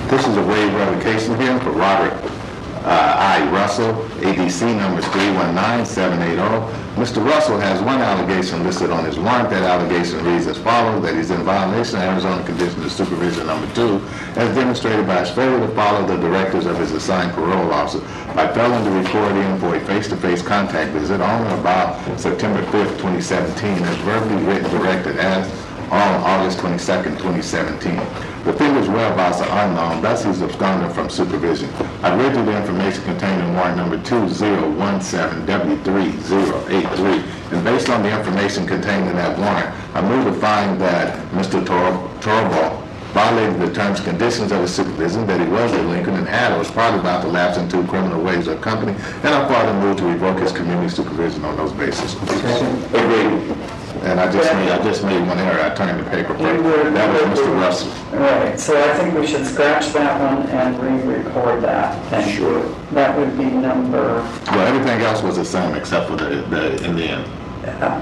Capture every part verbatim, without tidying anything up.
This is a waive revocation hearing for Robert uh, I. Russell, A D C number three one nine seven eight zero. Mister Russell has one allegation listed on his warrant. That allegation reads as follows, that he's in violation of Arizona Conditions of Supervision number two, as demonstrated by his failure to follow the directives of his assigned parole officer by failing to report in for a face-to-face contact visit on or about September fifth, twenty seventeen, as verbally written directed as on August twenty-second, twenty seventeen. The offender's whereabouts are unknown, thus he's absconding from supervision. I read you the information contained in warrant number two zero one seven W three zero eight three, and based on the information contained in that warrant, I move to find that Mister Torobal violated the terms and conditions of his supervision, that he was delinquent and had or was probably about to lapse into criminal ways or company, and I further move to revoke his community supervision on those bases. Agreed. And I just made, I just made one error. I turned the paper perfect. That was Mister Russell. Right, so I think we should scratch that one and re-record that. Then. Sure. That would be number... Well, everything else was the same except for the, the in the end. Yeah.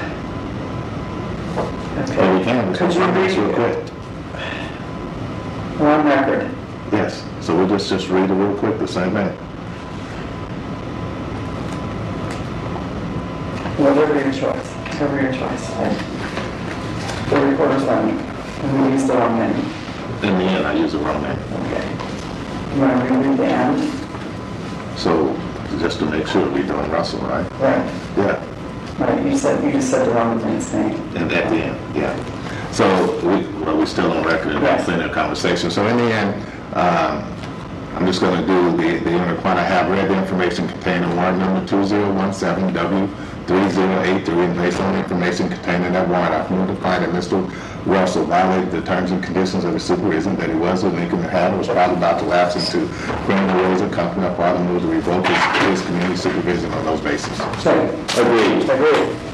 Okay. But we can, we Could can you run this real read quick. one record? Yes. So we'll just, just read it real quick, the same thing. Whatever your choice. Whatever your choice. The recorder's running. And we use the wrong name. In the end, I use the wrong name. Okay. You want to read the end? So, just to make sure, we're doing Russell, right? Right. Yeah. Right, you said, you just said the wrong man's name. And at the end, yeah. So, we, well, we're still on record and Yes. plenty of conversation. So, in the end, um, I'm just going to do the, the interquant. I have read the information contained in warrant number two zero one seven W three zero eight three, and based on the information contained in that warrant, I've moved to find that Mister Russell violated the terms and conditions of his supervision, that he was a Lincoln and had, was probably about to lapse into criminal ways of company. I further move to revoke his, his community supervision on those bases. Second. Agreed. Agreed.